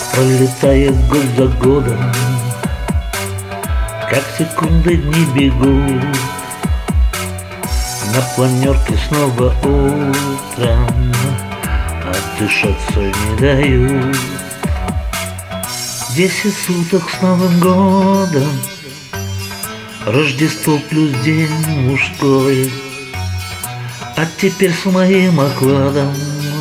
Пролетает год за годом, как секунды дни бегут. На планерке снова утром, отдышаться не дают. 10 суток с Новым годом, Рождество плюс день мужской. А теперь с моим окладом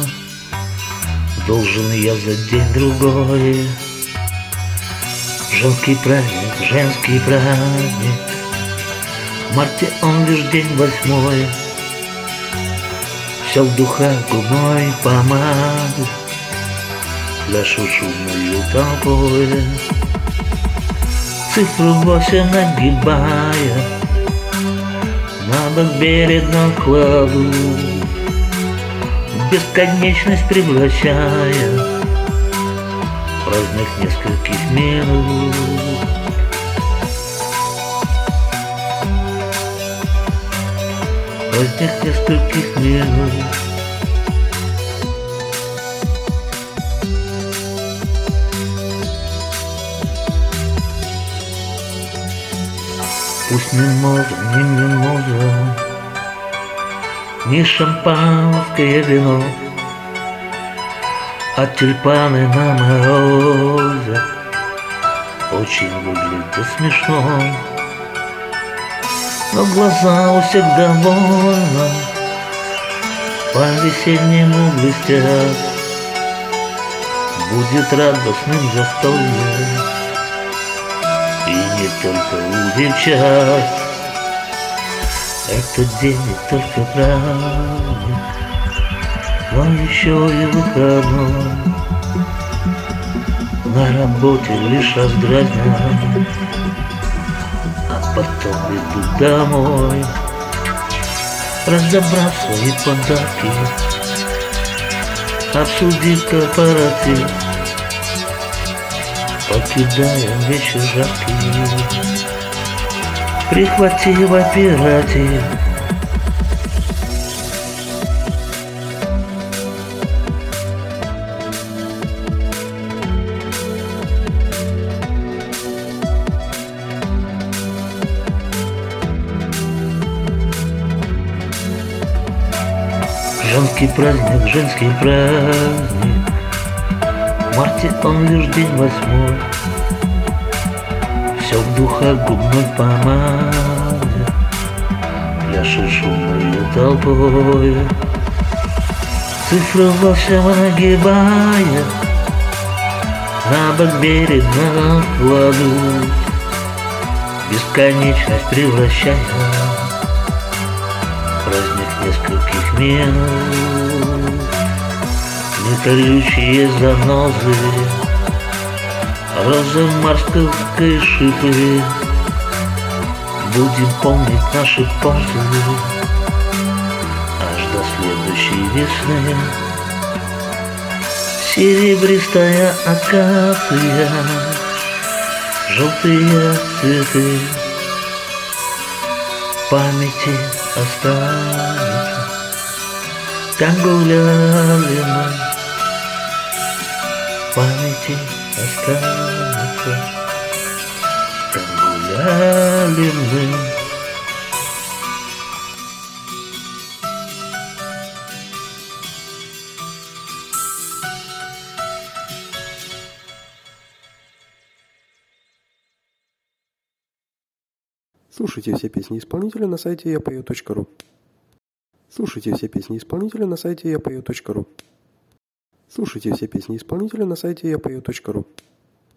должен я за день другой. Женский праздник, женский праздник, в марте он лишь день 8. Все в духах губной помады, пляшу шумную толпой. Цифру 8 нагибая, на бок бережно кладу, в бесконечность превращая праздник нескольких минут. Праздник нескольких минут. Пусть не мимоза, не шампанское вино, а тюльпаны на морозе очень выглядит смешно. Но глаза у всех довольны, по-весеннему блестят. Будет радостным застолье, и не только у девчат. Этот день не только праздник, но еще и выходной. На работе лишь раздразнят, а потом иду домой, разобрав свои подарки, обсудив корпоратив, покидая вечер жаркий, прихватив оператив. Женский праздник, женский праздник, в марте он лишь день 8. Все в духах губной помады, пляшет шумной толпой. Цифры 8 нагибая, на бок бережно кладут, бесконечность превращая праздник нескольких минут. Неколючие занозы, роза морской шипы, будем помнить наши позы аж до следующей весны. Серебристая акация, желтые цветы в памяти останется, как гуляли мы, в памяти останется, как гуляли мы. Слушайте все песни исполнителя на сайте yapою.ru. Слушайте все песни исполнителя на сайте yapою.ru. Слушайте все песни исполнителя на сайте yapою.ru.